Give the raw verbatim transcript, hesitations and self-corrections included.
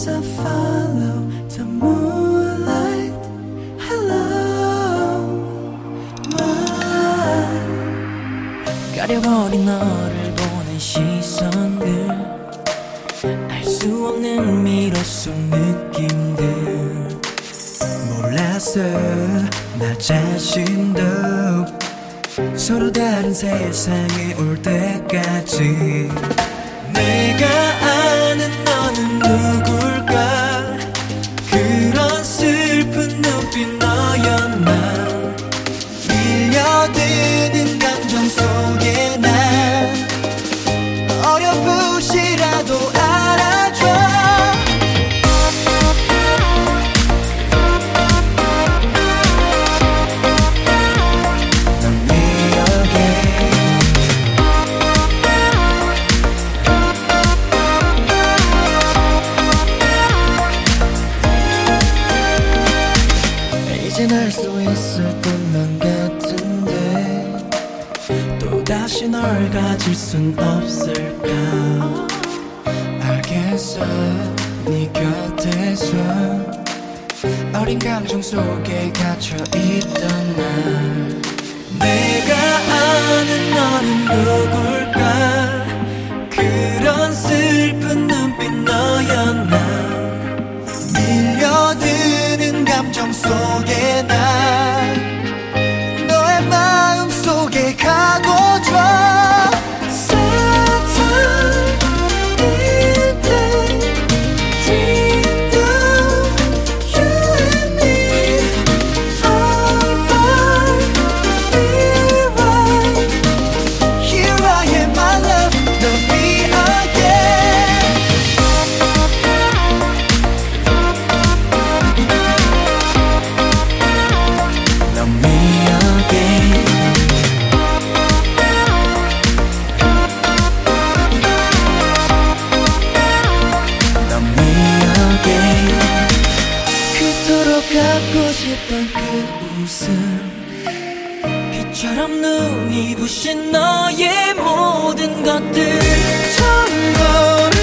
as I follow the moonlight. Hello, my. 가려버린 너를 보는 시선들, 알 수 없는 미로 속 느낌들. 몰랐어 나 자신도 서로 다른 세상에 올 때까지. 내가 아는 너는 누굴까? 그런 슬픈 눈빛 너였나? 밀려드는 감정 속에 나 어렴풋이라도 알아줘. 넌 기억해. 이젠 알 수 있을 것만 같은데 또다시 널 가질 순 없을까? 알겠어 네 곁에서 어린 감정 속에 갇혀있던 날. 내가 아는 너는 누굴까? 그런 슬픈 눈빛 너였나? 밀려드는 감정 속에 나 너의 마음 속에 가둬줘. 갖고 싶던 그 웃음, 빛처럼 눈이 부신 너의 모든 것들 전부